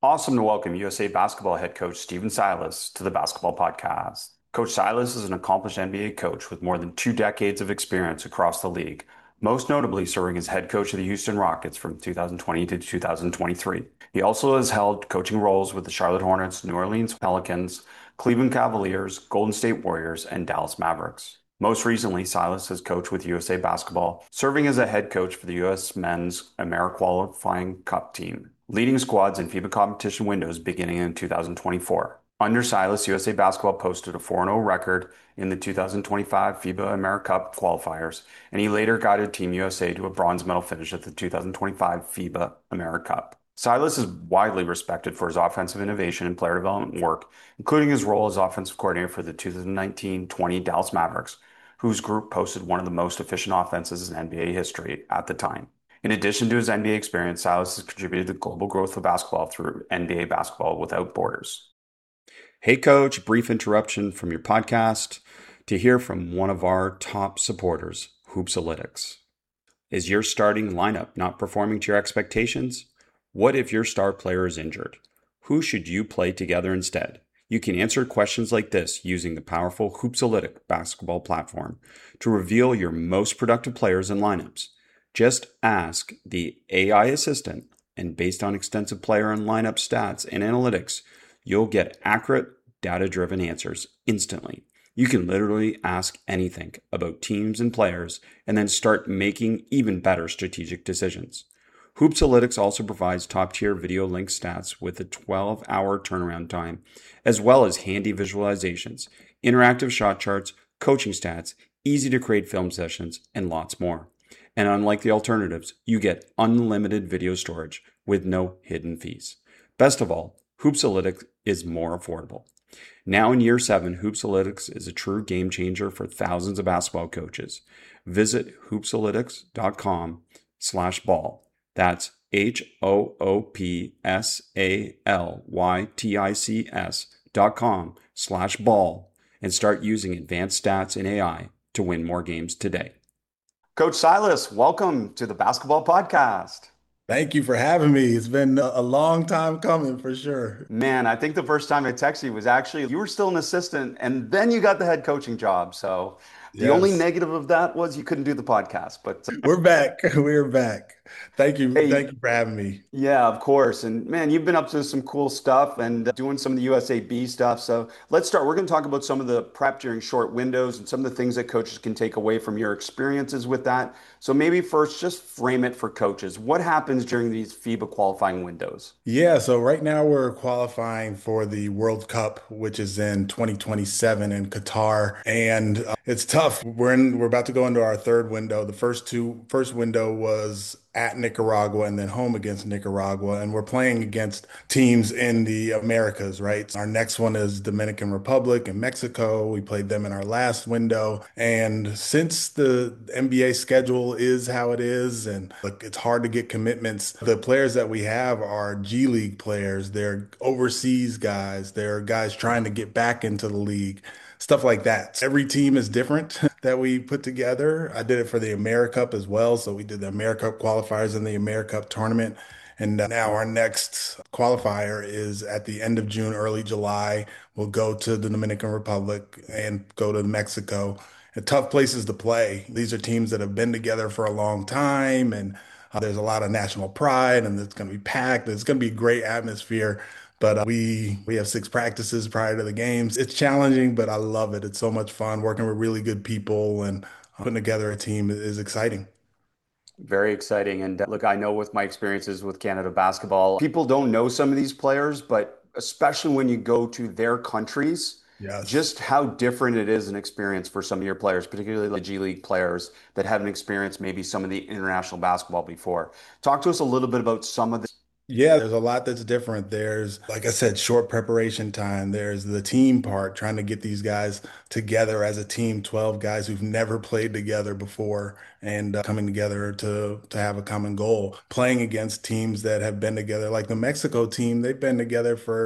Awesome to welcome USA Basketball head coach Stephen Silas to the Basketball Podcast. Coach Silas is an accomplished NBA coach with more than 2 decades of experience across the league, most notably serving as head coach of the Houston Rockets from 2020 to 2023. He also has held coaching roles with the Charlotte Hornets, New Orleans Pelicans, Cleveland Cavaliers, Golden State Warriors, and Dallas Mavericks. Most recently, Silas has coached with USA Basketball, serving as a head coach for the U.S. Men's AmeriQualifying Cup team, leading squads in FIBA competition windows beginning in 2024. Under Silas, USA Basketball posted a 4-0 record in the 2025 FIBA AmeriCup qualifiers, and he later guided Team USA to a bronze medal finish at the 2025 FIBA AmeriCup. Silas is widely respected for his offensive innovation and player development work, including his role as offensive coordinator for the 2019-20 Dallas Mavericks, whose group posted one of the most efficient offenses in NBA history at the time. In addition to his NBA experience, Silas has contributed to the global growth of basketball through NBA Basketball Without Borders. Hey, Coach, brief interruption from your podcast to hear from one of our top supporters, Hoopsalytics. Is your starting lineup not performing to your expectations? What if your star player is injured? Who should you play together instead? You can answer questions like this using the powerful Hoopsalytic basketball platform to reveal your most productive players and lineups. Just ask the AI assistant, and based on extensive player and lineup stats and analytics, you'll get accurate, data-driven answers instantly. You can literally ask anything about teams and players and then start making even better strategic decisions. Hoopsalytics also provides top-tier video link stats with a 12-hour turnaround time, as well as handy visualizations, interactive shot charts, coaching stats, easy-to-create film sessions, and lots more. And unlike the alternatives, you get unlimited video storage with no hidden fees. Best of all, Hoopsalytics is more affordable. Now in year 7, Hoopsalytics is a true game changer for thousands of basketball coaches. Visit hoopsalytics.com/ball. That's HOOPSALYTICS.com/ball and start using advanced stats and AI to win more games today. Coach Silas, welcome to the Basketball Podcast. Thank you for having me. It's been a long time coming for sure. Man, I think the first time I texted you was actually you were still an assistant and then you got the head coaching job. So the only Yes, negative of that was you couldn't do the podcast. But we're back. We're back. Thank you. hey, Thank you for having me. yeah, of course. And man, you've been up to some cool stuff and doing some of the USAB stuff. So let's start. We're going to talk about some of the prep during short windows and some of the things that coaches can take away from your experiences with that. So maybe first, just frame it for coaches. What happens during these FIBA qualifying windows? Yeah, so right now we're qualifying for the World Cup, which is in 2027 in Qatar, and it's tough. We're about to go into our third window. The first window was at Nicaragua and then home against Nicaragua, and we're playing against teams in the Americas, right? Our next one is Dominican Republic and Mexico. We played them in our last window, and since the NBA schedule is how it is, and look, it's hard to get commitments. The players that we have are G League players. They're overseas guys. They're guys trying to get back into the league, stuff like that. Every team is different that we put together. I did it for the AmeriCup as well. So we did the AmeriCup qualifiers and the AmeriCup tournament. And now our next qualifier is at the end of June, early July. We'll go to the Dominican Republic and go to Mexico. And tough places to play. These are teams that have been together for a long time, and there's a lot of national pride, and it's going to be packed. It's going to be a great atmosphere. But we have 6 practices prior to the games. It's challenging, but I love it. It's so much fun working with really good people and putting together a team is exciting. Very exciting. And look, I know with my experiences with Canada basketball, people don't know some of these players, but especially when you go to their countries, Yes. just how different it is an experience for some of your players, particularly the G League players that haven't experienced maybe some of the international basketball before. Talk to us a little bit about some of the. Yeah, there's a lot that's different. There's, like I said, short preparation time. There's the team part, trying to get these guys together as a team, 12 guys who've never played together before and coming together to have a common goal. Playing against teams that have been together, like the Mexico team, they've been together for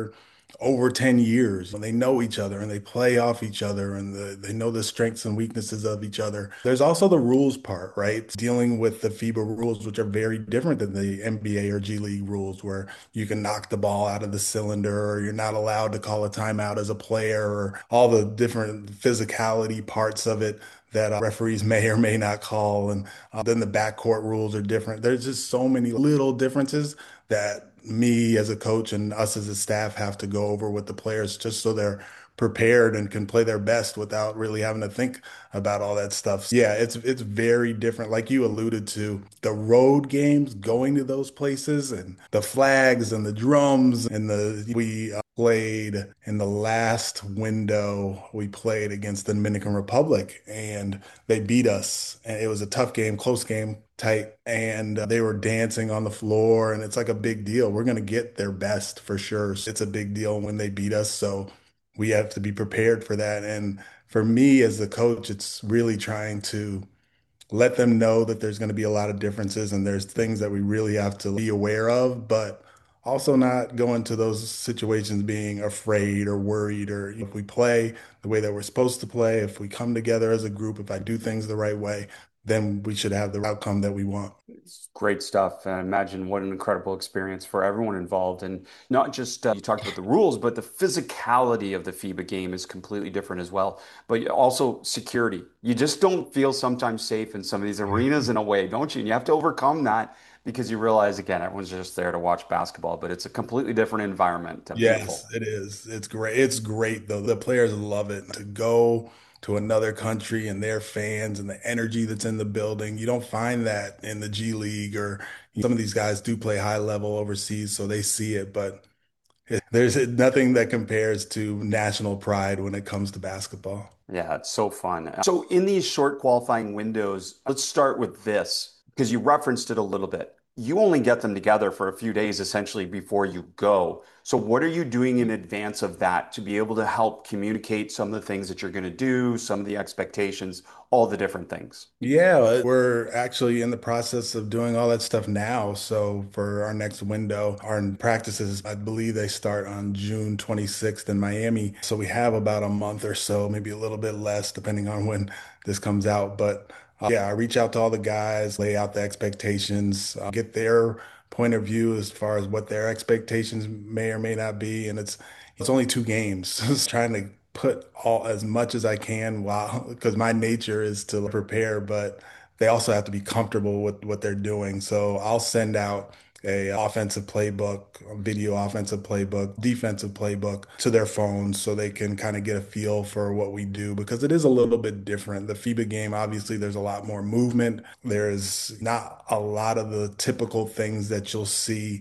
over 10 years. They know each other and they play off each other and they know the strengths and weaknesses of each other. There's also the rules part, right? Dealing with the FIBA rules, which are very different than the NBA or G League rules, where you can knock the ball out of the cylinder or you're not allowed to call a timeout as a player, or all the different physicality parts of it that referees may or may not call. And then the backcourt rules are different. There's just so many little differences that me as a coach and us as a staff have to go over with the players just so they're prepared and can play their best without really having to think about all that stuff. Yeah, it's very different. Like you alluded to, the road games, going to those places and the flags and the drums and the we played in the last window we played against the Dominican Republic and they beat us. And it was a tough game, close game, tight, and they were dancing on the floor. And it's like a big deal. We're going to get their best for sure. It's a big deal when they beat us. So we have to be prepared for that. And for me as the coach, it's really trying to let them know that there's going to be a lot of differences and there's things that we really have to be aware of, but also not go into those situations being afraid or worried. Or if we play the way that we're supposed to play, if we come together as a group, if I do things the right way, then we should have the outcome that we want. It's great stuff. And imagine what an incredible experience for everyone involved. And not just you talked about the rules, but the physicality of the FIBA game is completely different as well. But also security. You just don't feel sometimes safe in some of these arenas in a way, don't you? And you have to overcome that because you realize, again, everyone's just there to watch basketball, but it's a completely different environment. Yes, Beautiful. it is. It's great. It's great though. The players love it to go to another country and their fans and the energy that's in the building. You don't find that in the G League, or some of these guys do play high level overseas, so they see it, but there's nothing that compares to national pride when it comes to basketball. Yeah, it's so fun. So, in these short qualifying windows, let's start with this because you referenced it a little bit. You only get them together for a few days essentially before you go. So, what are you doing in advance of that to be able to help communicate some of the things that you're going to do, some of the expectations, all the different things? Yeah, we're actually in the process of doing all that stuff now. So for our next window, our practices, I believe they start on June 26th in Miami. So we have about a month or so, maybe a little bit less, depending on when this comes out. But yeah, I reach out to all the guys, lay out the expectations, get their point of view as far as what their expectations may or may not be. And it's only two games. Just trying to put all as much as I can while because my nature is to prepare, but they also have to be comfortable with what they're doing. So I'll send out a offensive playbook, a video offensive playbook, defensive playbook to their phones so they can kind of get a feel for what we do because it is a little bit different. The FIBA game, obviously, there's a lot more movement. There's not a lot of the typical things that you'll see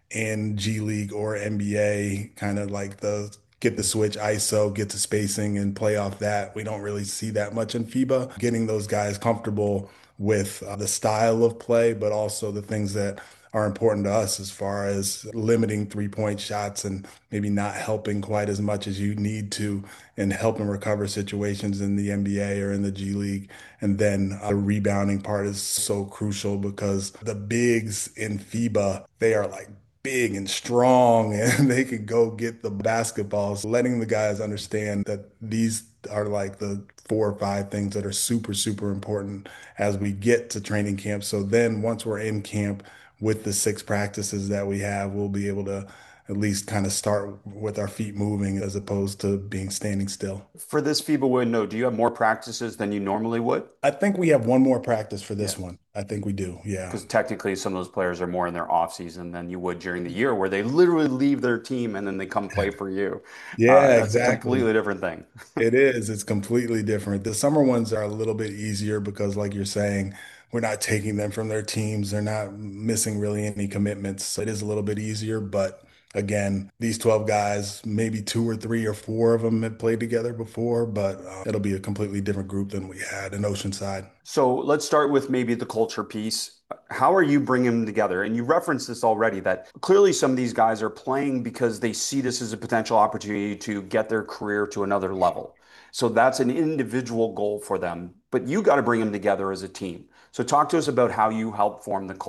in G League or NBA, kind of like the get the switch ISO, get to spacing and play off that. We don't really see that much in FIBA. Getting those guys comfortable with the style of play, but also the things that are important to us as far as limiting 3-point shots and maybe not helping quite as much as you need to and helping recover situations in the NBA or in the G League. And then the rebounding part is so crucial because the bigs in FIBA, they are like big and strong and they can go get the basketballs, letting the guys understand that these are like the 4 or 5 things that are super, super important as we get to training camp. So then once we're in camp with the 6 practices that we have, we'll be able to at least kind of start with our feet moving as opposed to being standing still. For this FIBA window, do you have more practices than you normally would? I think we have one more practice for Yeah. this one. I think we do. Yeah. Because technically, some of those players are more in their off season than you would during the year, where they literally leave their team and then they come play for you. Yeah, That's a exactly. completely different thing. It is. It's completely different. The summer ones are a little bit easier because, like you're saying, we're not taking them from their teams. They're not missing really any commitments. So it is a little bit easier. But again, these 12 guys, maybe 2 or 3 or 4 of them have played together before, but it'll be a completely different group than we had in Oceanside. So let's start with maybe the culture piece. How are you bringing them together? And you referenced this already that clearly some of these guys are playing because they see this as a potential opportunity to get their career to another level. So that's an individual goal for them, but you got to bring them together as a team. So talk to us about how you help form the culture.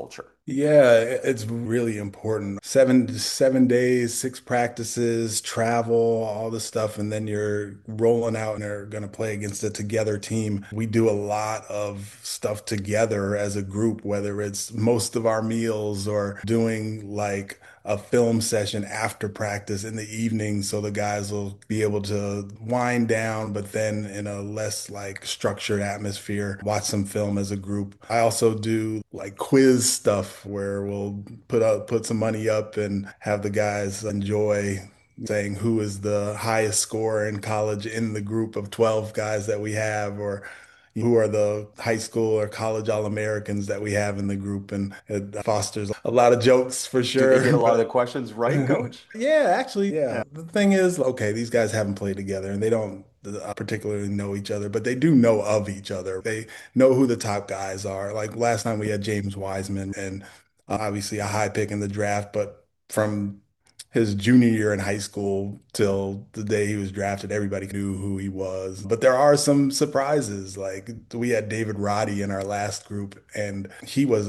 Yeah, it's really important. 7 days, 6 practices, travel, all this stuff, and then you're rolling out and they're going to play against a together team. We do a lot of stuff together as a group, whether it's most of our meals or doing like a film session after practice in the evening so the guys will be able to wind down, but then in a less like structured atmosphere, watch some film as a group. I also do like quiz stuff where we'll put some money up and have the guys enjoy saying who is the highest scorer in college in the group of 12 guys that we have, or who are the high school or college All-Americans that we have in the group. And it fosters a lot of jokes for Do they sure. get a lot of the questions right, coach? Yeah, actually, Yeah. yeah. The thing is, okay, these guys haven't played together and they don't particularly know each other, but they do know of each other. They know who the top guys are. Like last time we had James Wiseman and obviously a high pick in the draft, but from his junior year in high school till the day he was drafted, everybody knew who he was. But there are some surprises. Like we had David Roddy in our last group, and he was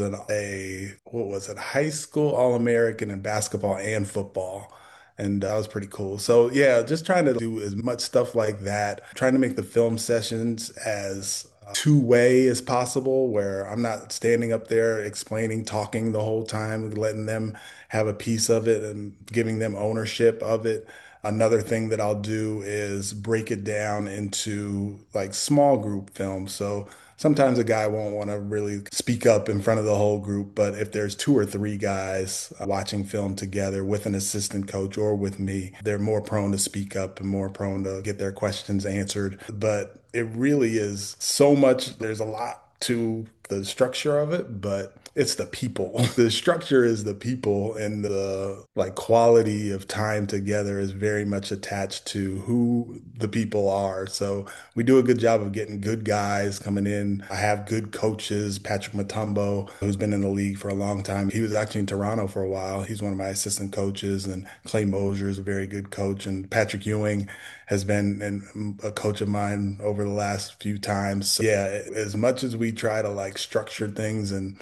what was it, high school All-American in basketball and football. And that was pretty cool. So yeah, just trying to do as much stuff like that, trying to make the film sessions as two-way as possible, where I'm not standing up there explaining, talking the whole time, letting them have a piece of it and giving them ownership of it. Another thing that I'll do is break it down into like small group films. So sometimes a guy won't want to really speak up in front of the whole group, but if there's two or three guys watching film together with an assistant coach or with me, they're more prone to speak up and more prone to get their questions answered. But it really is so much, there's a lot to the structure of it, but it's the people. The structure is the people, and the like quality of time together is very much attached to who the people are. So we do a good job of getting good guys coming in. I have good coaches, Patrick Mutombo, who's been in the league for a long time. He was actually in Toronto for a while. He's one of my assistant coaches, and Clay Mosier is a very good coach, and Patrick Ewing has been a coach of mine over the last few times. So yeah, as much as we try to like structure things and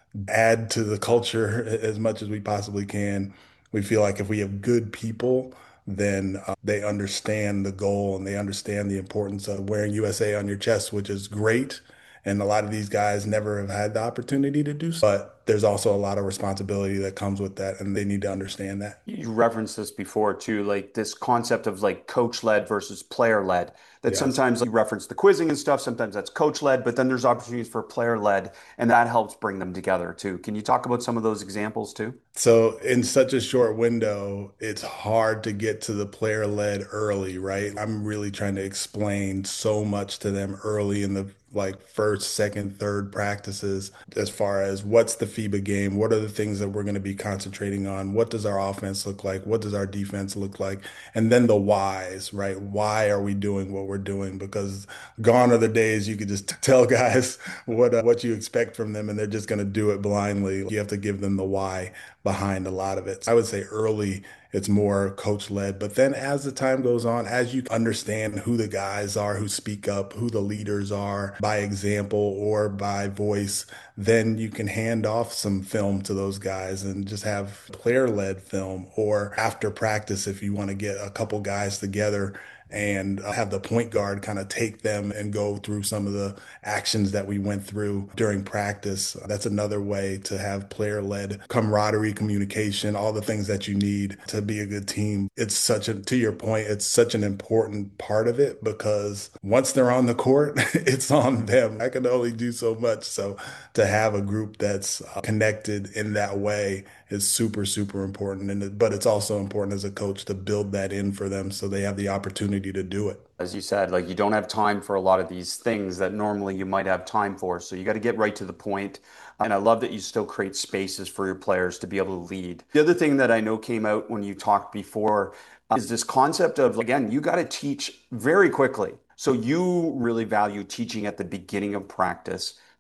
add to the culture as much as we possibly can, we feel like if we have good people, then they understand the goal and they understand the importance of wearing USA on your chest, which is great. And a lot of these guys never have had the opportunity to do so. But there's also a lot of responsibility that comes with that, and they need to understand that. You referenced this before too, like this concept of like coach led versus player led. That Yes. sometimes you reference the quizzing and stuff, sometimes that's coach led, but then there's opportunities for player led, and that helps bring them together too. Can you talk about some of those examples too? So in such a short window, it's hard to get to the player led early, right? I'm really trying to explain so much to them early in the like first, second, third practices as far as what's the FIBA game, what are the things that we're going to be concentrating on, what does our offense look like, what does our defense look like, and then the whys, right? Why are we doing what we're doing? Because gone are the days you could just tell guys what you expect from them and they're just going to do it blindly. You have to give them the why behind a lot of it. I would say early, it's more coach led. But then as the time goes on, as you understand who the guys are who speak up, who the leaders are by example or by voice, then you can hand off some film to those guys and just have player led film. Or after practice, if you want to get a couple guys together and have the point guard kind of take them and go through some of the actions that we went through during practice. That's another way to have player led camaraderie, communication, all the things that you need to be a good team. It's such a, to your point, it's such an important part of it because once they're on the court, it's on them. I can only do so much. So to have a group that's connected in that way is super, super important. But it's also important as a coach to build that in for them so they have the opportunity to do it. As you said, like you don't have time for a lot of these things that normally you might have time for. So you got to get right to the point. And I love that you still create spaces for your players to be able to lead. The other thing that I know came out when you talked before is this concept of, again, you got to teach very quickly. So you really value teaching at the beginning of practice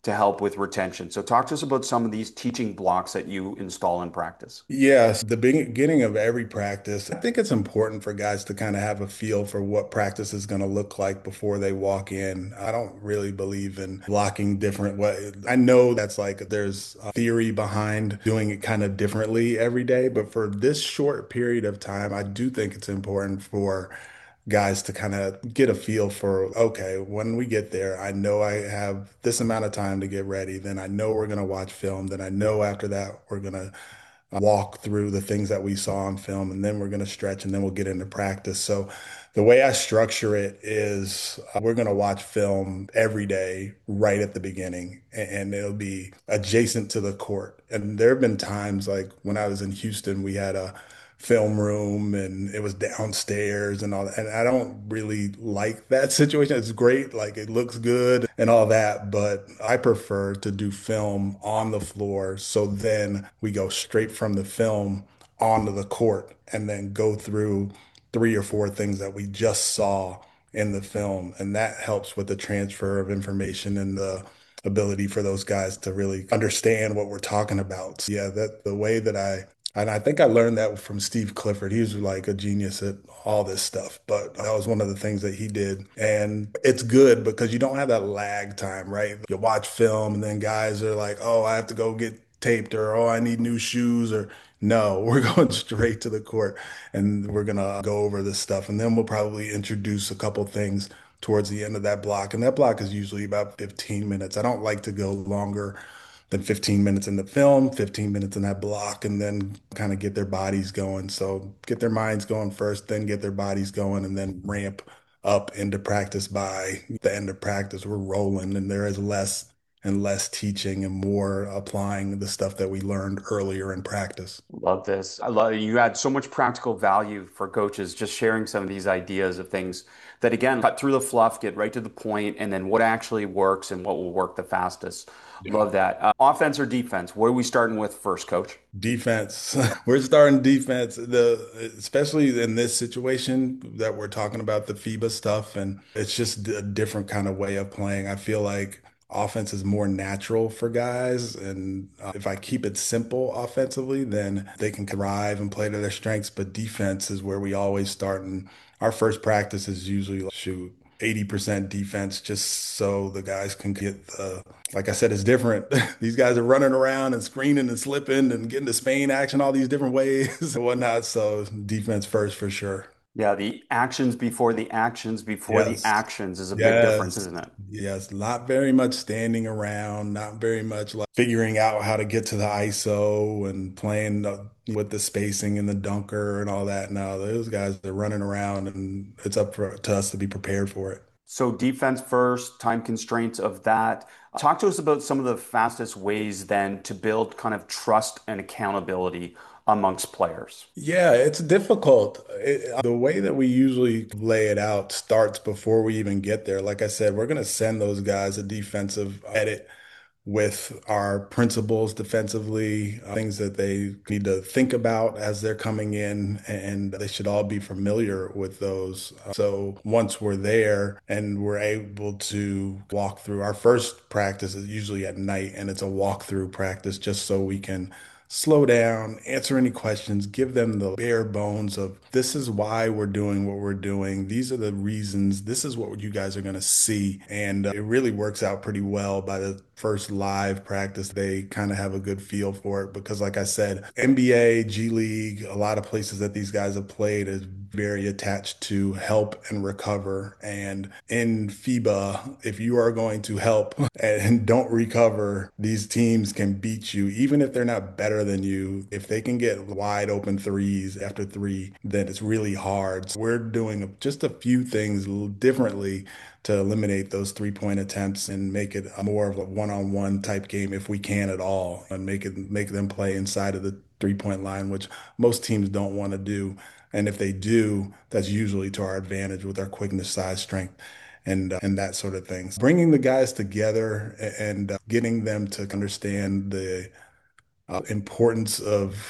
to help with retention. So talk to us about some of these teaching blocks that you install in practice. Yes, the beginning of every practice, I think it's important for guys to kind of have a feel for what practice is going to look like before they walk in. I don't really believe in blocking different ways. I know that's like there's a theory behind doing it kind of differently every day, but for this short period of time, I do think it's important for guys to kind of get a feel for, okay, when we get there, I know I have this amount of time to get ready. Then I know we're going to watch film. Then I know after that, we're going to walk through the things that we saw on film, and then we're going to stretch, and then we'll get into practice. So the way I structure it is we're going to watch film every day right at the beginning, and it'll be adjacent to the court. And there have been times like when I was in Houston, we had a film room and it was downstairs and all that. And I don't really like that situation. It's great, like it looks good and all that, but I prefer to do film on the floor. So then we go straight from the film onto the court and then go through three or four things that we just saw in the film. And that helps with the transfer of information and the ability for those guys to really understand what we're talking about. So yeah, that the way that and I think I learned that from Steve Clifford. He was like a genius at all this stuff, but that was one of the things that he did. And it's good because you don't have that lag time, right? You watch film and then guys are like, oh, I have to go get taped, or oh, I need new shoes, or no, we're going straight to the court and we're going to go over this stuff. And then we'll probably introduce a couple things towards the end of that block. And that block is usually about 15 minutes. I don't like to go longer than 15 minutes in the film, 15 minutes in that block, and then kind of get their bodies going. So get their minds going first, then get their bodies going, and then ramp up into practice. By the end of practice, we're rolling, and there is less and less teaching and more applying the stuff that we learned earlier in practice. Love this. I love you add so much practical value for coaches just sharing some of these ideas of things that again cut through the fluff, get right to the point, and then what actually works and what will work the fastest. Yeah. Love that. Offense or defense? What are we starting with first, coach? Defense. We're starting defense. Especially in this situation that we're talking about the FIBA stuff, and it's just a different kind of way of playing. I feel like offense is more natural for guys, and if I keep it simple offensively, then they can thrive and play to their strengths. But defense is where we always start, and our first practice is usually like, shoot, 80% defense just so the guys can get the, like I said, it's different. These guys are running around and screening and slipping and getting the Spain action all these different ways and whatnot. So defense first for sure. Yeah, the actions before the actions before the Yes. actions is a big difference, Yes. isn't it? Yes. Not very much standing around, not very much like figuring out how to get to the ISO and playing with the spacing and the dunker and all that. No, those guys are running around and it's to us to be prepared for it. So defense first, time constraints of that. Talk to us about some of the fastest ways then to build kind of trust and accountability amongst players. Yeah, it's difficult. The way that we usually lay it out starts before we even get there. Like I said, we're going to send those guys a defensive edit with our principles defensively, things that they need to think about as they're coming in, and they should all be familiar with those. So once we're there and we're able to walk through, our first practice is usually at night, and it's a walkthrough practice just so we can slow down, answer any questions, give them the bare bones of this is why we're doing what we're doing. These are the reasons. This is what you guys are going to see. And it really works out pretty well by the first live practice. They kind of have a good feel for it because, like I said, NBA, G League, a lot of places that these guys have played is very attached to help and recover. And in FIBA, if you are going to help and don't recover, these teams can beat you, even if they're not better than you. If they can get wide open threes after three, then it's really hard. So we're doing just a few things differently to eliminate those 3-point attempts and make it more of a one-on-one type game if we can at all, and make them play inside of the 3-point line, which most teams don't want to do. And if they do, that's usually to our advantage with our quickness, size, strength, and that sort of thing. Bringing the guys together and getting them to understand the importance of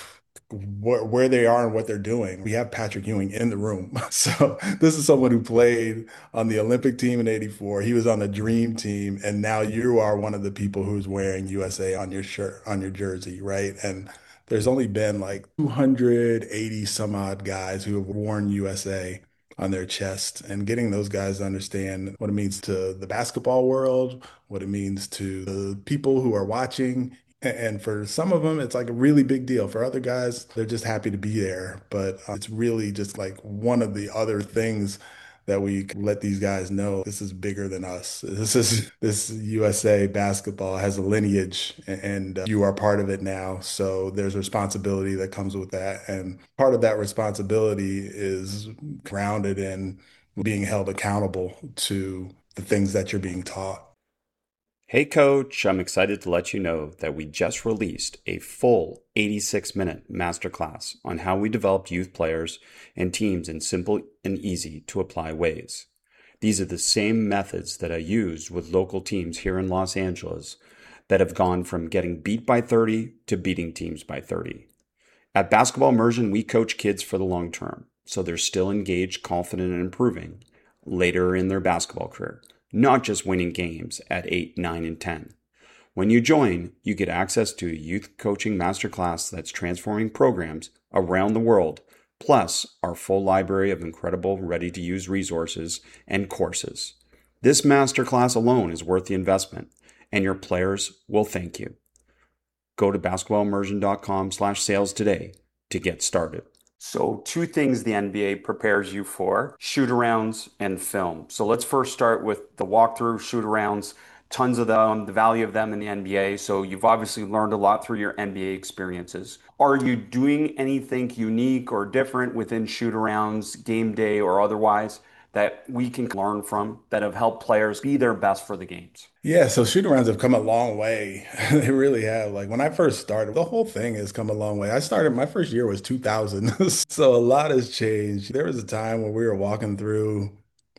where they are and what they're doing. We have Patrick Ewing in the room. So this is someone who played on the Olympic team in '84. He was on the Dream Team, and now you are one of the people who's wearing USA on your shirt, on your jersey, right? And there's only been like 280 some odd guys who have worn USA on their chest, and getting those guys to understand what it means to the basketball world, what it means to the people who are watching. And for some of them, it's like a really big deal. For other guys, they're just happy to be there. But it's really just like one of the other things that we let these guys know this is bigger than us. This USA basketball has a lineage and you are part of it now. So there's responsibility that comes with that. And part of that responsibility is grounded in being held accountable to the things that you're being taught. Hey, Coach, I'm excited to let you know that we just released a full 86-minute masterclass on how we developed youth players and teams in simple and easy to apply ways. These are the same methods that I used with local teams here in Los Angeles that have gone from getting beat by 30 to beating teams by 30. At Basketball Immersion, we coach kids for the long term, so they're still engaged, confident, and improving later in their basketball career, not just winning games at 8, 9, and 10. When you join, you get access to a youth coaching masterclass that's transforming programs around the world, plus our full library of incredible ready-to-use resources and courses. This masterclass alone is worth the investment, and your players will thank you. Go to basketballimmersion.com/sales today to get started. So, two things the NBA prepares you for: shoot arounds and film. So, let's first start with the walkthrough shoot arounds. Tons of them, the value of them in the NBA. So, you've obviously learned a lot through your NBA experiences. Are you doing anything unique or different within shoot arounds, game day, or otherwise that we can learn from that have helped players be their best for the games? Yeah, so shoot arounds have come a long way. They really have. Like when I first started, the whole thing has come a long way. I started, my first year was 2000. So a lot has changed. There was a time when we were walking through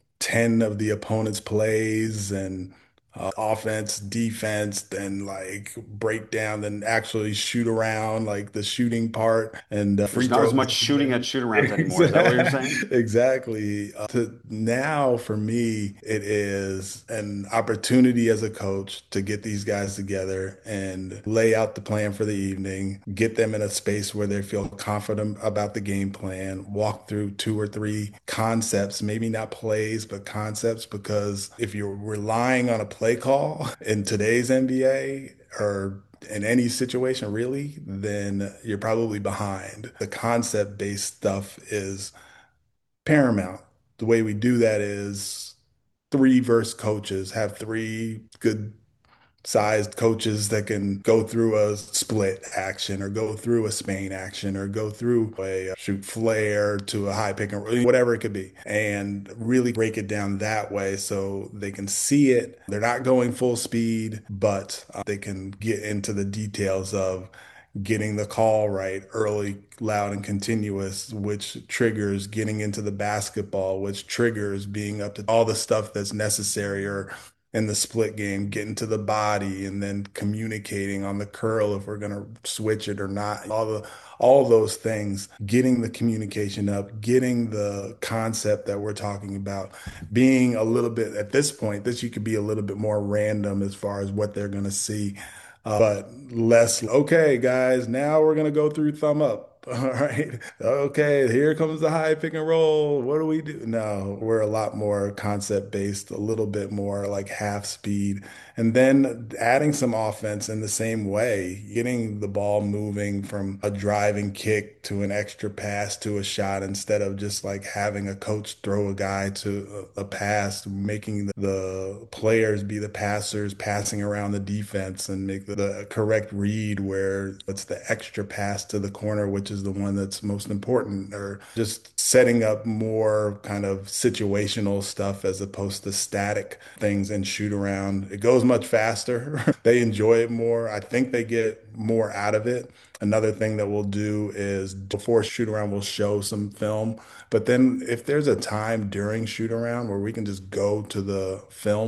10 of the opponent's plays and offense, defense, then like break down, then actually shoot around, like the shooting part and free There's not as throws. much shooting at shoot arounds anymore. Is that what you're saying? Exactly. To now, for me, it is an opportunity as a coach to get these guys together and lay out the plan for the evening, get them in a space where they feel confident about the game plan, walk through two or three concepts, maybe not plays, but concepts, because if you're relying on a play call in today's NBA or in any situation really, then you're probably behind. The concept-based stuff is paramount. The way we do that is three verse coaches, have three good sized coaches that can go through a split action or go through a Spain action or go through a shoot flare to a high pick and roll, whatever it could be, and really break it down that way so they can see it. They're not going full speed, but they can get into the details of getting the call right early, loud, and continuous, which triggers getting into the basketball, which triggers being up to all the stuff that's necessary, or in the split game, getting to the body and then communicating on the curl if we're going to switch it or not. All those things, getting the communication up, getting the concept that we're talking about, being a little bit at this point, this you could be a little bit more random as far as what they're going to see, but less, okay, guys, now we're going to go through thumb up. All right. Okay, here comes the high pick and roll. What do we do? No, we're a lot more concept based, a little bit more like half speed. And then adding some offense in the same way, getting the ball moving from a driving kick to an extra pass to a shot instead of just like having a coach throw a guy to a pass, making the players be the passers, passing around the defense and make the correct read where it's the extra pass to the corner, which is the one that's most important, or just setting up more kind of situational stuff as opposed to static things and shoot around. It goes much faster. They enjoy it more. I think they get more out of it. Another thing that we'll do is before shoot around, we'll show some film. But then if there's a time during shoot around where we can just go to the film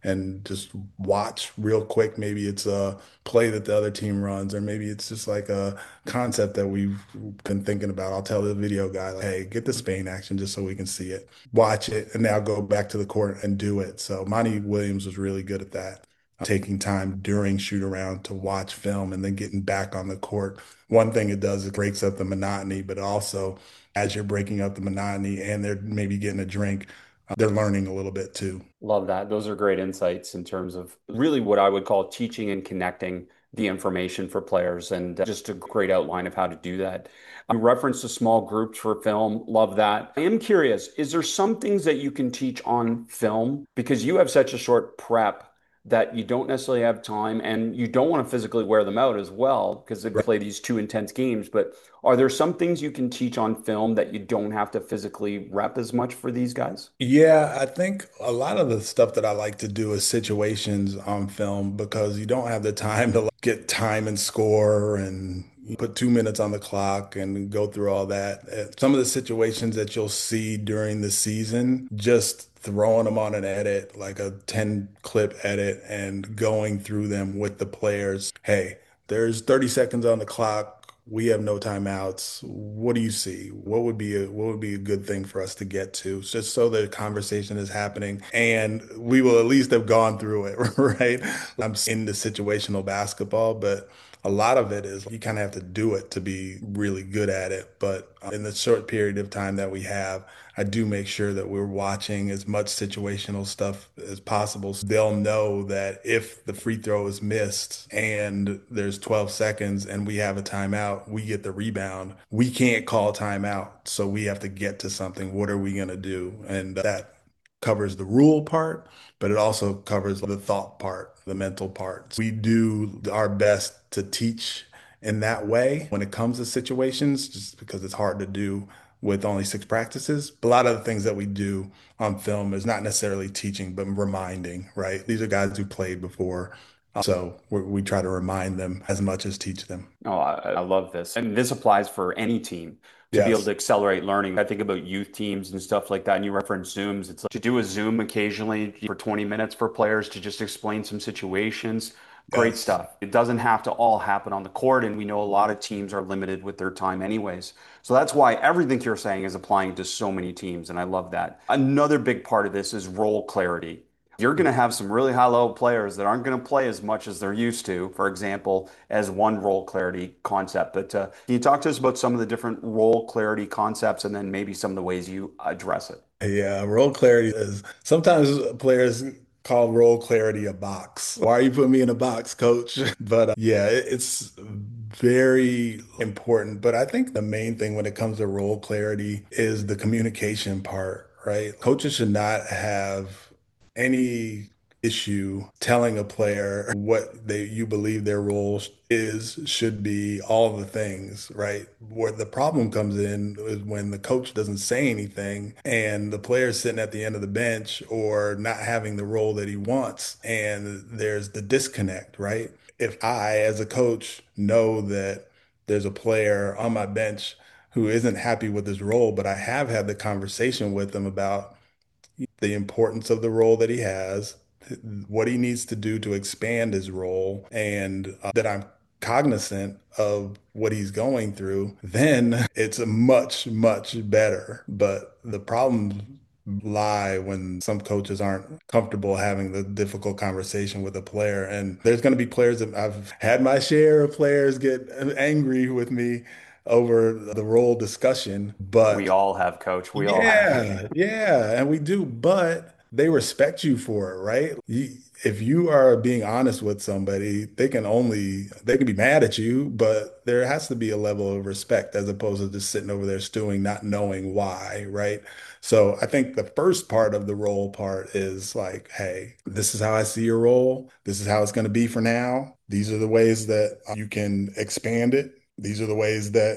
and just watch real quick. Maybe it's a play that the other team runs, or maybe it's just like a concept that we've been thinking about. I'll tell the video guy, like, hey, get the Spain action just so we can see it, watch it, and now go back to the court and do it. So Monty Williams was really good at that, taking time during shoot around to watch film and then getting back on the court. One thing it does, it breaks up the monotony, but also as you're breaking up the monotony and they're maybe getting a drink, they're learning a little bit too. Love that. Those are great insights in terms of really what I would call teaching and connecting the information for players, and just a great outline of how to do that. You referenced the small groups for film. Love that. I am curious, is there some things that you can teach on film? Because you have such a short prep that you don't necessarily have time and you don't want to physically wear them out as well because they play these two intense games. But are there some things you can teach on film that you don't have to physically rep as much for these guys? Yeah, I think a lot of the stuff that I like to do is situations on film because you don't have the time to like, get time and score and put 2 minutes on the clock and go through all that. Some of the situations that you'll see during the season, just throwing them on an edit, like a 10 clip edit, and going through them with the players. Hey, there's 30 seconds on the clock. We have no timeouts. What do you see? What would be a good thing for us to get to? Just so the conversation is happening and we will at least have gone through it, right? I'm into situational basketball, but a lot of it is you kind of have to do it to be really good at it. But in the short period of time that we have, I do make sure that we're watching as much situational stuff as possible. So they'll know that if the free throw is missed and there's 12 seconds and we have a timeout, we get the rebound. We can't call timeout. So we have to get to something. What are we going to do? And that covers the rule part, but it also covers the thought part, the mental part. We do our best to teach in that way when it comes to situations, just because it's hard to do with only 6 practices. But a lot of the things that we do on film is not necessarily teaching, but reminding, right? These are guys who played before. So we try to remind them as much as teach them. Oh, I love this. And this applies for any team to be able Yes. to accelerate learning. I think about youth teams and stuff like that. And you reference Zooms. It's like to do a Zoom occasionally for 20 minutes for players to just explain some situations. Great Yes. stuff. It doesn't have to all happen on the court. And we know a lot of teams are limited with their time anyways. So that's why everything you're saying is applying to so many teams. And I love that. Another big part of this is role clarity. You're going to have some really high level players that aren't going to play as much as they're used to, for example, as one role clarity concept. But can you talk to us about some of the different role clarity concepts and then maybe some of the ways you address it? Yeah, role clarity is sometimes players call role clarity a box. Why are you putting me in a box, coach? But yeah, it's very important. But I think the main thing when it comes to role clarity is the communication part, right? Coaches should not have any issue telling a player what you believe their role is, should be, all the things, right? Where the problem comes in is when the coach doesn't say anything and the player's sitting at the end of the bench or not having the role that he wants, and there's the disconnect, right? If I, as a coach, know that there's a player on my bench who isn't happy with his role, but I have had the conversation with them about the importance of the role that he has, what he needs to do to expand his role, and that I'm cognizant of what he's going through, then it's a much, much better. But the problems lie when some coaches aren't comfortable having the difficult conversation with a player. And there's going to be players that I've had my share of players get angry with me over the role discussion, We but all have, coach. We all have. yeah, yeah, and we do, but they respect you for it, right? If you are being honest with somebody, they can be mad at you, but there has to be a level of respect as opposed to just sitting over there stewing, not knowing why, right? So I think the first part of the role part is like, hey, this is how I see your role. This is how it's going to be for now. These are the ways that you can expand it. These are the ways that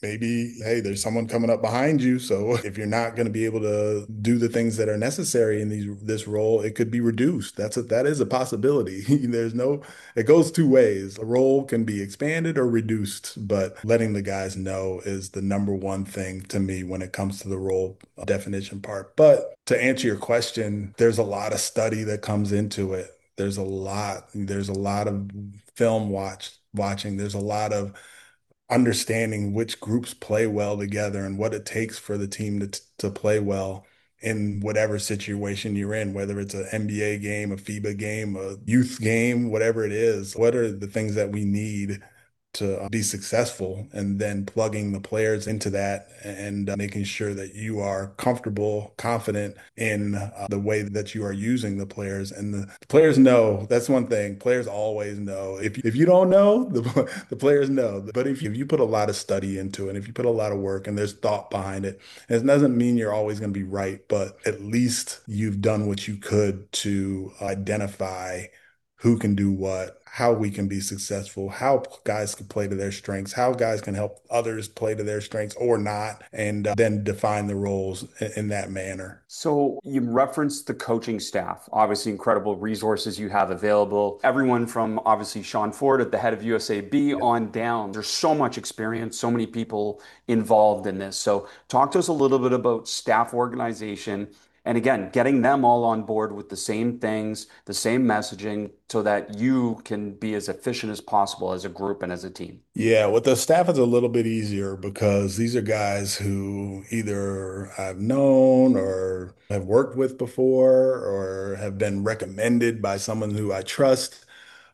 maybe, hey, there's someone coming up behind you. So if you're not going to be able to do the things that are necessary in this role, it could be reduced. That is a possibility. There's no, it goes two ways. A role can be expanded or reduced, but letting the guys know is the number one thing to me when it comes to the role definition part. But to answer your question, there's a lot of study that comes into it. There's a lot of watching. There's a lot of understanding which groups play well together and what it takes for the team to play well in whatever situation you're in, whether it's an NBA game, a FIBA game, a youth game, whatever it is. What are the things that we need to be successful, and then plugging the players into that and making sure that you are comfortable, confident in the way that you are using the players. And the players know that's one thing. Players always know. If you don't know, the players know. But if you put a lot of study into it, if you put a lot of work and there's thought behind it, it doesn't mean you're always going to be right, but at least you've done what you could to identify who can do what, how we can be successful, how guys can play to their strengths, how guys can help others play to their strengths or not, and then define the roles in that manner. So you referenced the coaching staff, obviously incredible resources you have available. Everyone from obviously Sean Ford at the head of USAB on down. There's so much experience, so many people involved in this. So talk to us a little bit about staff organization. And again, getting them all on board with the same things, the same messaging, so that you can be as efficient as possible as a group and as a team. Yeah, with the staff, it's a little bit easier because these are guys who either I've known or have worked with before or have been recommended by someone who I trust.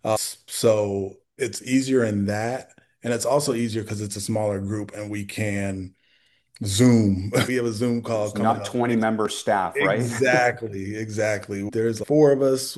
So it's easier in that. And it's also easier because it's a smaller group and we can Zoom. We have a Zoom call It's coming not up 20-member staff, right? Exactly. There's four of us.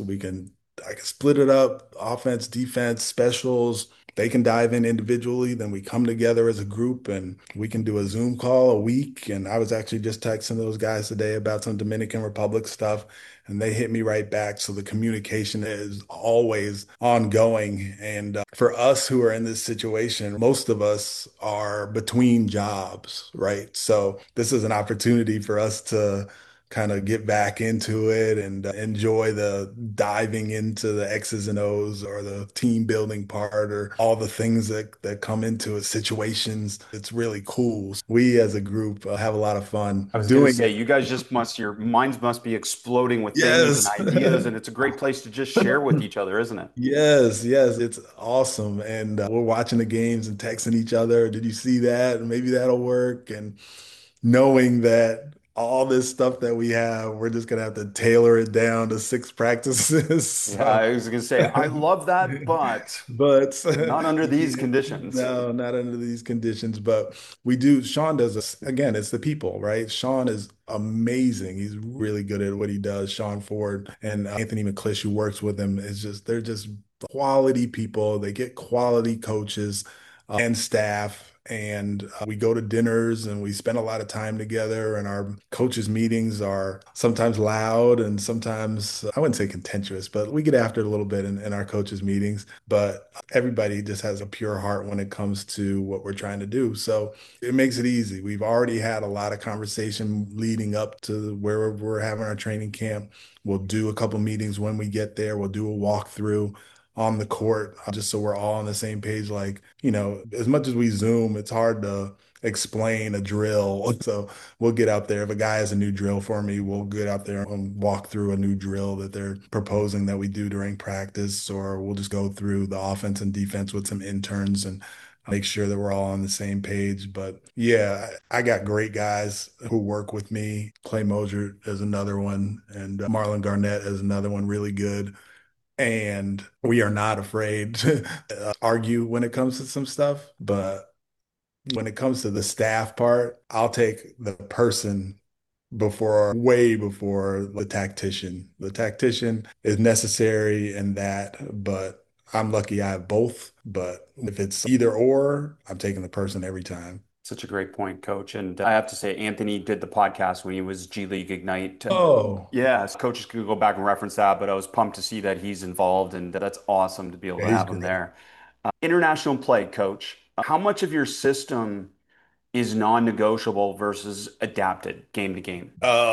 I can split it up, offense, defense, specials. They can dive in individually. Then we come together as a group and we can do a Zoom call a week. And I was actually just texting those guys today about some Dominican Republic stuff, and they hit me right back. So the communication is always ongoing. And for us who are in this situation, most of us are between jobs, right? So this is an opportunity for us to kind of get back into it and enjoy the diving into the X's and O's or the team building part or all the things that come into it, situations. It's really cool. We as a group have a lot of fun I was going to doing say, it. you guys just must, your minds must be exploding with things and Yes. ideas, and it's a great place to just share with each other, isn't it? Yes, it's awesome. And we're watching the games and texting each other. Did you see that? Maybe that'll work. And knowing that all this stuff that we have, we're just gonna have to tailor it down to six practices. Yeah, So, I was going to say, I love that, but but not under these conditions. no, not under these conditions. But we do. Sean does this again. It's the people, right? Sean is amazing. He's really good at what he does. Sean Ford and Anthony McClish, who works with him, is just they're just quality people. They get quality coaches and staff. And we go to dinners and we spend a lot of time together. And our coaches' meetings are sometimes loud and sometimes, I wouldn't say contentious, but we get after it a little bit in our coaches' meetings. But everybody just has a pure heart when it comes to what we're trying to do. So it makes it easy. We've already had a lot of conversation leading up to where we're having our training camp. We'll do a couple meetings when we get there. We'll do a walkthrough on the court, just so we're all on the same page. Like, as much as we Zoom, it's hard to explain a drill. So we'll get out there. If a guy has a new drill for me, we'll get out there and walk through a new drill that they're proposing that we do during practice, or we'll just go through the offense and defense with some interns and make sure that we're all on the same page. But yeah, I got great guys who work with me. Clay Mosier is another one, and Marlon Garnett is another one, really good. And we are not afraid to argue when it comes to some stuff. But when it comes to the staff part, I'll take the person way before the tactician. The tactician is necessary in that, but I'm lucky I have both. But if it's either or, I'm taking the person every time. Such a great point, Coach. And I have to say, Anthony did the podcast when he was G League Ignite. Oh, Yeah, so coaches could go back and reference that, but I was pumped to see that he's involved, and that's awesome to be able yeah, to he's have him great. there. International play, Coach. How much of your system is non-negotiable versus adapted game to game?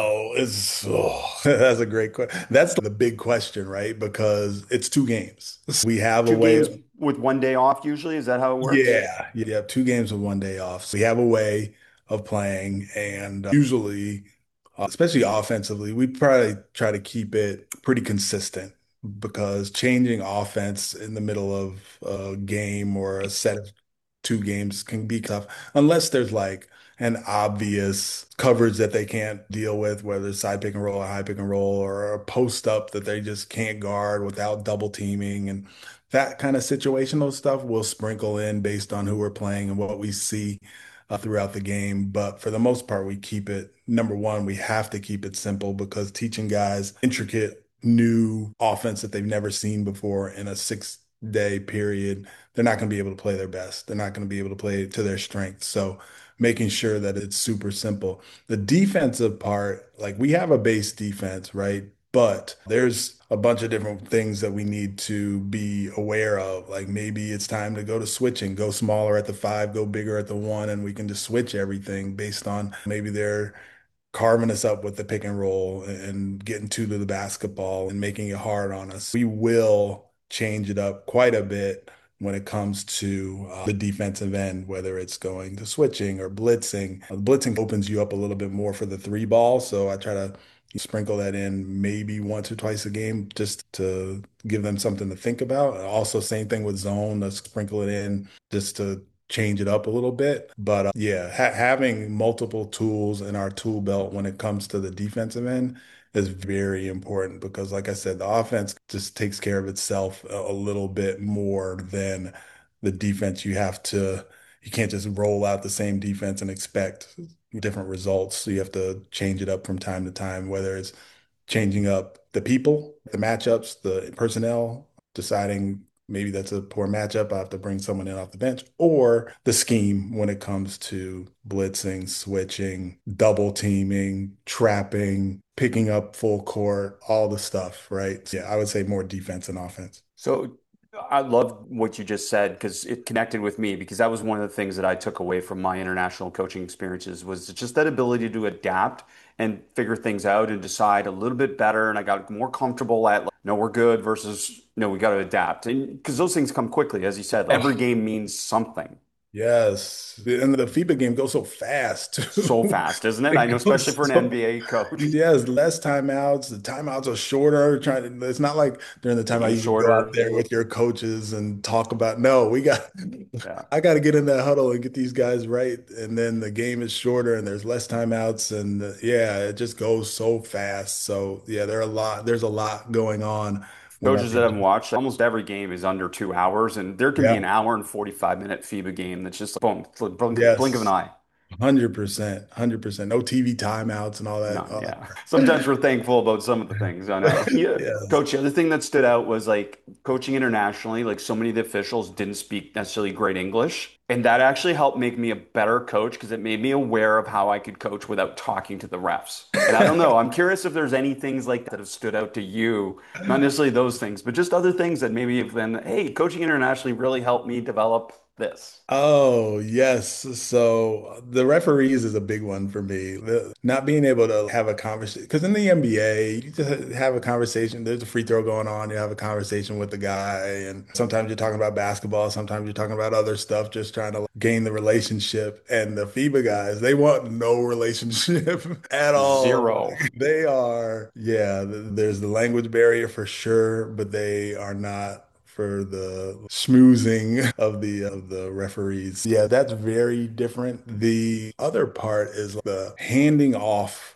That's a great question. That's the big question, right? Because it's two games. We have a Two way. games with one day off usually, is that how it works? Yeah, yeah, two games with one day off. So we have a way of playing, and usually, especially offensively, we probably try to keep it pretty consistent because changing offense in the middle of a game or a set of two games can be tough unless there's like an obvious coverage that they can't deal with, whether it's side pick and roll or high pick and roll or a post up that they just can't guard without double teaming and that kind of situational stuff will sprinkle in based on who we're playing and what we see throughout the game. But for the most part, we keep it, number one, we have to keep it simple because teaching guys intricate new offense that they've never seen before in a 6 day period, they're not going to be able to play their best. They're not going to be able to play to their strengths. So making sure that it's super simple. The defensive part, like we have a base defense, right? But there's a bunch of different things that we need to be aware of. Like maybe it's time to go to switching, go smaller at the five, go bigger at the one, and we can just switch everything based on maybe they're carving us up with the pick and roll and getting to the basketball and making it hard on us. We will change it up quite a bit when it comes to the defensive end, whether it's going to switching or blitzing. Blitzing opens you up a little bit more for the three ball. So I try to sprinkle that in maybe once or twice a game just to give them something to think about. Also, same thing with zone, let's sprinkle it in just to change it up a little bit. But yeah, having multiple tools in our tool belt when it comes to the defensive end is very important because, like I said, the offense just takes care of itself a little bit more than the defense. You can't just roll out the same defense and expect different results. So you have to change it up from time to time, whether it's changing up the people, the matchups, the personnel, deciding maybe that's a poor matchup. I have to bring someone in off the bench, or the scheme when it comes to blitzing, switching, double teaming, trapping, picking up full court, all the stuff, right? So, yeah, I would say more defense than offense. So I love what you just said because it connected with me because that was one of the things that I took away from my international coaching experiences was just that ability to adapt and figure things out and decide a little bit better. And I got more comfortable at like, no, we're good versus no, we got to adapt. And because those things come quickly, as you said, every Oh, game means something yes. And the FIBA game goes so fast so too. fast, isn't it? I It know, especially goes for an so NBA coach, Yes, less timeouts. The timeouts are shorter. Trying to, it's not like during the timeout taking you can go out shorter. there with your coaches and talk about, no, Yeah. I got to get in that huddle and get these guys right. And then the game is shorter and there's less timeouts. And yeah, it just goes so fast. So yeah, there's a lot going on when Coaches that our, haven't watched, almost every game is under 2 hours, and there can be yeah, an hour and 45-minute FIBA game that's just boom, blink of an yes, eye. 100%, 100%. No TV timeouts and all that. None, yeah. Sometimes we're thankful about some of the things. I know. Yeah. Yes. Coach, the other thing that stood out was like coaching internationally, like so many of the officials didn't speak necessarily great English. And that actually helped make me a better coach because it made me aware of how I could coach without talking to the refs. And I don't know, I'm curious if there's any things like that have stood out to you, not necessarily those things, but just other things that maybe have been, hey, coaching internationally really helped me develop this. Oh, yes. So the referees is a big one for me. Not being able to have a conversation, because in the NBA, you just have a conversation. There's a free throw going on. You have a conversation with the guy, and sometimes you're talking about basketball, sometimes you're talking about other stuff, just trying to gain the relationship. And the FIBA guys, they want no relationship at all. Zero. They are, yeah, there's the language barrier for sure, but they are not for the schmoozing of the referees. Yeah, that's very different. The other part is the handing off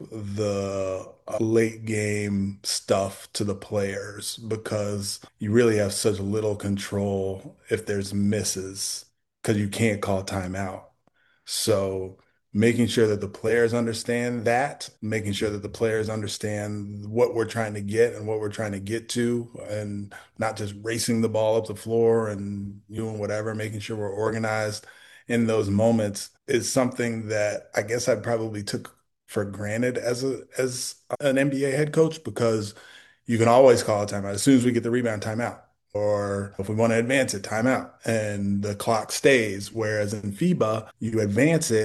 the late game stuff to the players because you really have such little control if there's misses because you can't call timeout. So making sure that the players understand that, making sure that the players understand what we're trying to get and what we're trying to get to, and not just racing the ball up the floor and doing whatever, making sure we're organized in those moments is something that I guess I probably took for granted as an NBA head coach because you can always call a timeout as soon as we get the rebound timeout. Or if we want to advance it, timeout. And the clock stays. Whereas in FIBA, you advance it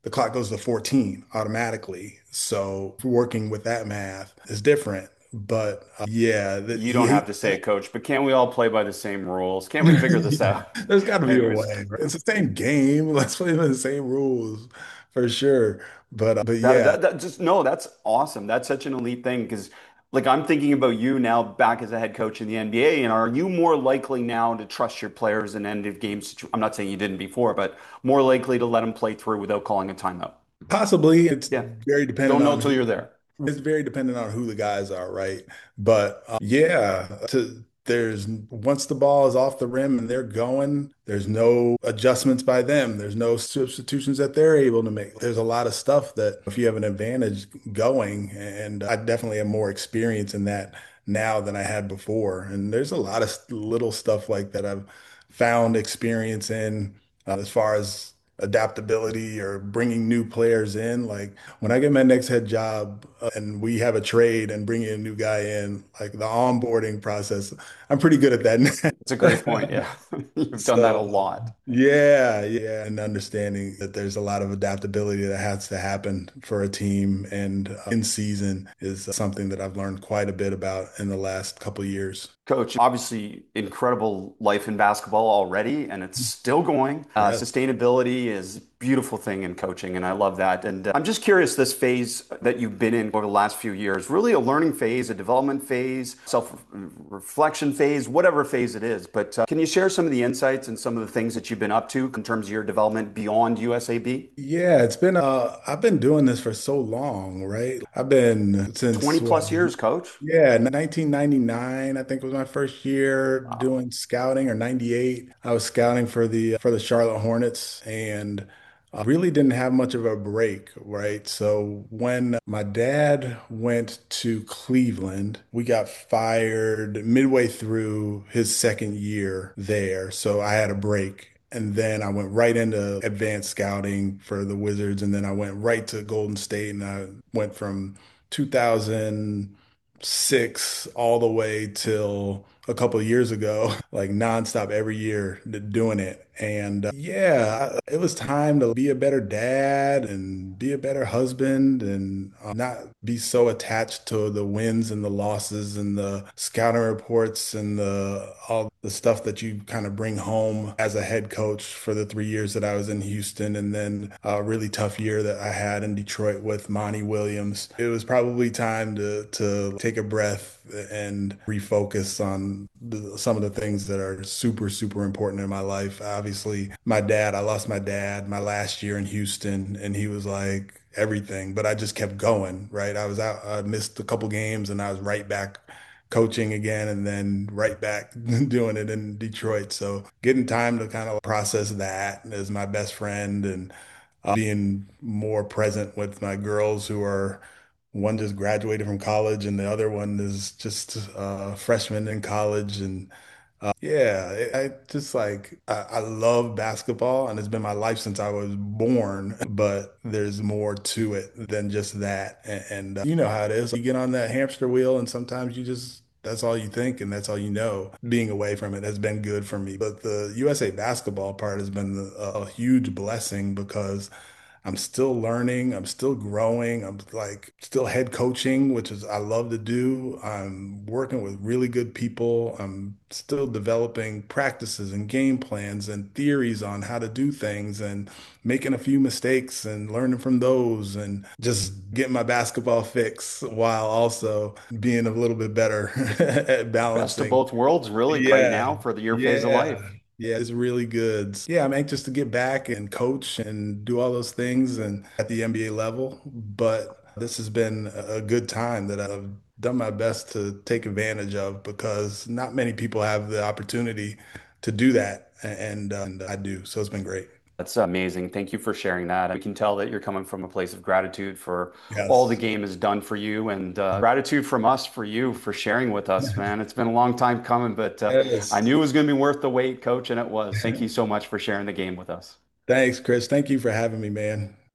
the clock goes to 14 automatically. So working with that math is different. But yeah, You don't have to say it, coach, but can't we all play by the same rules? Can't we figure this yeah, out? there's got to be a Anyways, way, right? It's the same game. Let's play by the same rules for sure. But that, yeah, that, that just no, that's awesome. That's such an elite thing because, like, I'm thinking about you now back as a head coach in the NBA, and are you more likely now to trust your players in end of game I'm not saying you didn't before, but more likely to let them play through without calling a timeout? possibly it's Yeah. very dependent Don't know on till who you're there. it's very dependent on who the guys are, right? But yeah, there's once the ball is off the rim and they're going, there's no adjustments by them. There's no substitutions that they're able to make. There's a lot of stuff that if you have an advantage going, and I definitely have more experience in that now than I had before. And there's a lot of little stuff like that I've found experience in as far as adaptability or bringing new players in. Like when I get my next head job and we have a trade and bringing a new guy in, like the onboarding process, I'm pretty good at It's a great that. point. Yeah. You've done that a So lot. yeah, yeah, and understanding that there's a lot of adaptability that has to happen for a team and in season is something that I've learned quite a bit about in the last couple of years. Coach, obviously incredible life in basketball already, and it's still going. Yes. Sustainability is a beautiful thing in coaching, and I love that. And I'm just curious, this phase that you've been in over the last few years, really a learning phase, a development phase, self-reflection phase, whatever phase it is. But can you share some of the insights and some of the things that you've been up to in terms of your development beyond USAB? Yeah, I've been doing this for so long, right? I've been since 20 what, plus years, coach. yeah, 1999, I think was my first year Wow. doing scouting or 98. I was scouting for the Charlotte Hornets and I really didn't have much of a break, right? So when my dad went to Cleveland, we got fired midway through his second year there. So I had a break. And then I went right into advanced scouting for the Wizards. And then I went right to Golden State and I went from 2006 all the way till a couple of years ago, like nonstop every year doing it. And yeah, it was time to be a better dad and be a better husband and not be so attached to the wins and the losses and the scouting reports and the all the stuff that you kind of bring home as a head coach for the 3 years that I was in Houston and then a really tough year that I had in Detroit with Monty Williams. It was probably time to take a breath and refocus on some of the things that are super, super important in my life. Obviously, I lost my dad my last year in Houston, and he was like everything, but I just kept going, right? I was out, I missed a couple games, and I was right back coaching again, and then right back doing it in Detroit. So getting time to kind of process that as my best friend and being more present with my girls who are one just graduated from college and the other one is just a freshman in college. And yeah, I just like, I love basketball and it's been my life since I was born, but there's more to it than just that. And you know how it is. You get on that hamster wheel and sometimes you just, that's all you think and that's all you know. Being away from it has been good for me. But the USA basketball part has been a huge blessing because I'm still learning. I'm still growing. I'm like still head coaching, which is I love to do. I'm working with really good people. I'm still developing practices and game plans and theories on how to do things and making a few mistakes and learning from those and just getting my basketball fix while also being a little bit better at Best of balancing. both worlds, really, right Yeah. now for your phase of Yeah. life. Yeah, it's really good. Yeah, I'm anxious to get back and coach and do all those things and at the NBA level. But this has been a good time that I've done my best to take advantage of because not many people have the opportunity to do that. And I do. So it's been great. That's amazing. Thank you for sharing that. We can tell that you're coming from a place of gratitude for all the Yes. game has done for you, and gratitude from us for you for sharing with us, man. It's been a long time coming, but I Yes. knew it was going to be worth the wait, coach, and it was. Thank you so much for sharing the game with us. Thanks, Chris. Thank you for having me, man.